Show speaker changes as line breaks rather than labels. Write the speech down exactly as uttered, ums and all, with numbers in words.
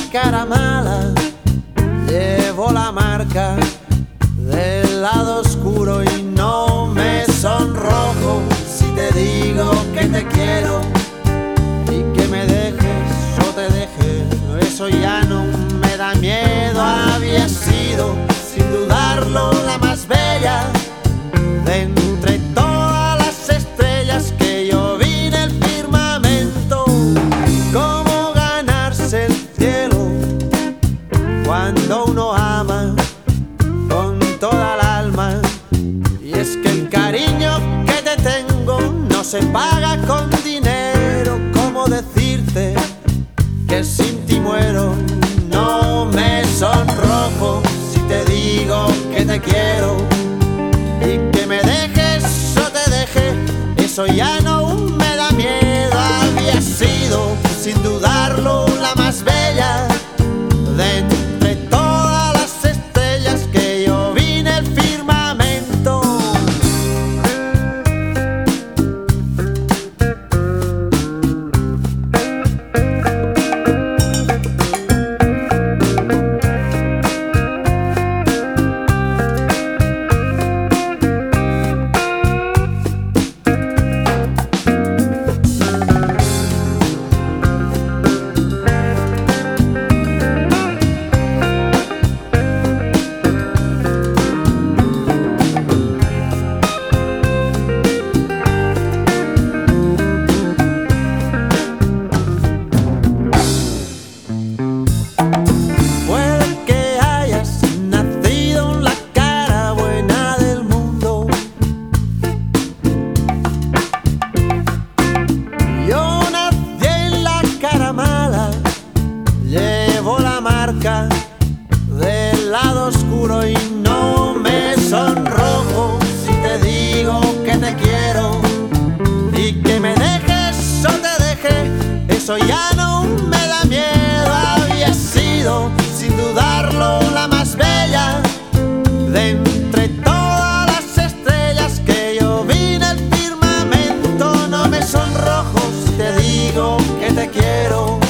cara mala, llevo la marca del lado oscuro y no me sonrojo si te digo que te quiero y que me dejes o te deje. Eso ya no me da miedo, había sido sin dudarlo la más bella de entre todas las estrellas que yo vi en el firmamento. Cómo ganarse el cielo cuando uno ama con toda el alma. Y es que el cariño que te tengo no se paga con dinero. ¿Cómo decirte que sin ti muero? No me sonrojo si te digo que te quiero y que me dejes o te deje. Eso ya no me da miedo, había sido sin dudarlo la más bella de entre todas las estrellas que yo vi en el firmamento. Llevo la marca del lado oscuro y no me sonrojo si te digo que te quiero y que me dejes o te deje. Eso ya no me da miedo, había sido sin dudarlo la más bella de entre todas las estrellas que yo vi en el firmamento. No me sonrojo si te digo que te quiero